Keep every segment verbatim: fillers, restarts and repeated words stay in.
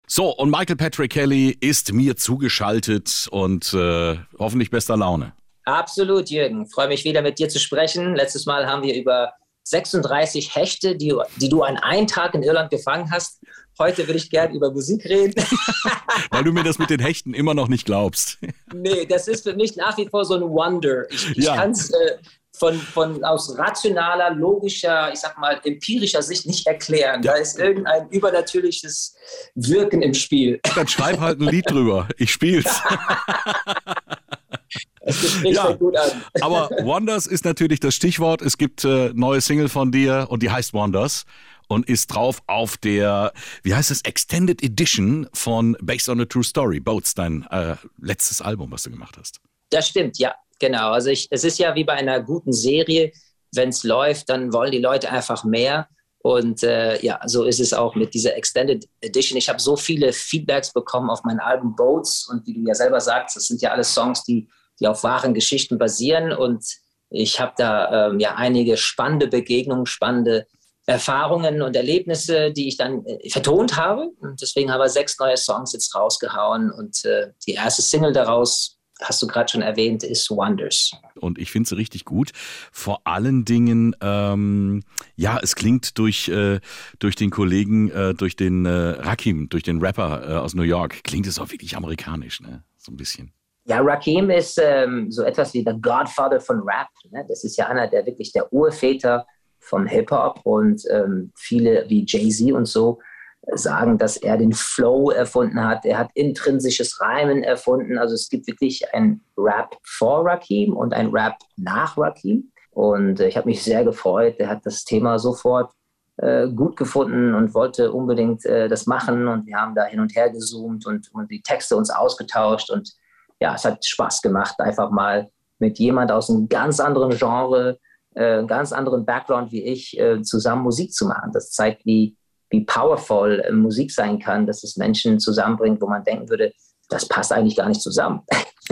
So, und Michael Patrick Kelly ist mir zugeschaltet und äh, hoffentlich bester Laune. Absolut, Jürgen. Freue mich wieder mit dir zu sprechen. Letztes Mal haben wir über sechsunddreißig Hechte, die, die du an einem Tag in Irland gefangen hast. Heute würde ich gerne über Musik reden. Weil du mir das mit den Hechten immer noch nicht glaubst. Nee, das ist für mich nach wie vor so ein Wonder. Ich, ich Ja. kann es äh, von, von aus rationaler, logischer, ich sag mal, empirischer Sicht nicht erklären. Ja. Da ist irgendein übernatürliches Wirken im Spiel. Dann schreib halt ein Lied drüber. Ich spiel's. Das Gespräch Ja. fängt gut an. Aber Wonders ist natürlich das Stichwort. Es gibt äh, neue Single von dir und die heißt Wonders und ist drauf auf der, wie heißt es, Extended Edition von Based on a True Story, Boats, dein äh, letztes Album, was du gemacht hast. Das stimmt, ja, genau. Also ich, es ist ja wie bei einer guten Serie, wenn es läuft, dann wollen die Leute einfach mehr. Und äh, ja, so ist es auch mit dieser Extended Edition. Ich habe so viele Feedbacks bekommen auf mein Album Boats und wie du ja selber sagst, das sind ja alles Songs, die, die auf wahren Geschichten basieren. Und ich habe da ähm, ja einige spannende Begegnungen, spannende Erfahrungen und Erlebnisse, die ich dann äh, vertont habe. Und deswegen haben wir sechs neue Songs jetzt rausgehauen. Und äh, die erste Single daraus, hast du gerade schon erwähnt, ist Wonders. Und ich finde sie richtig gut. Vor allen Dingen, ähm, ja, es klingt durch, äh, durch den Kollegen, äh, durch den äh, Rakim, durch den Rapper äh, aus New York, klingt es auch wirklich amerikanisch, ne? So ein bisschen. Ja, Rakim ist ähm, so etwas wie der Godfather von Rap. Ne? Das ist ja einer der wirklich der Urväter vom Hip-Hop und ähm, viele wie Jay-Z und so sagen, dass er den Flow erfunden hat. Er hat intrinsisches Reimen erfunden. Also es gibt wirklich ein Rap vor Rakim und ein Rap nach Rakim. Und äh, ich habe mich sehr gefreut. Er hat das Thema sofort äh, gut gefunden und wollte unbedingt äh, das machen. Und wir haben da hin und her gezoomt und, und die Texte uns ausgetauscht. Und ja, es hat Spaß gemacht, einfach mal mit jemand aus einem ganz anderen Genre, äh, einem ganz anderen Background wie ich, äh, zusammen Musik zu machen. Das zeigt, wie wie powerful äh, Musik sein kann, dass es Menschen zusammenbringt, wo man denken würde, das passt eigentlich gar nicht zusammen.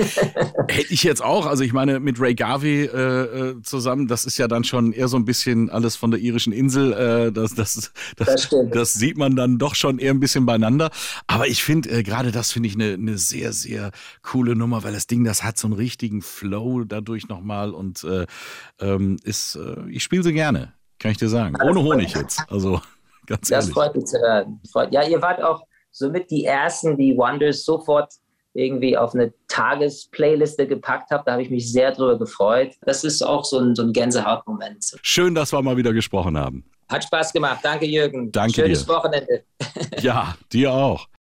Hätte ich jetzt auch, also ich meine mit Ray Garvey äh, zusammen, das ist ja dann schon eher so ein bisschen alles von der irischen Insel, äh, das, das, das, Das stimmt. das sieht man dann doch schon eher ein bisschen beieinander. Aber ich finde, äh, gerade das finde ich eine eine sehr, sehr coole Nummer, weil das Ding, das hat so einen richtigen Flow dadurch nochmal und äh, ähm, ist, äh, ich spiele sie gerne, kann ich dir sagen. Ohne Honig jetzt, also ganz Das ehrlich. freut mich zu hören. Freut- Ja, ihr wart auch somit die Ersten, die Wonders sofort irgendwie auf eine Tagesplayliste gepackt habt. Da habe ich mich sehr drüber gefreut. Das ist auch so ein, so ein Gänsehautmoment. Schön, dass wir mal wieder gesprochen haben. Hat Spaß gemacht. Danke, Jürgen. Danke Schönes dir. Wochenende. Ja, dir auch.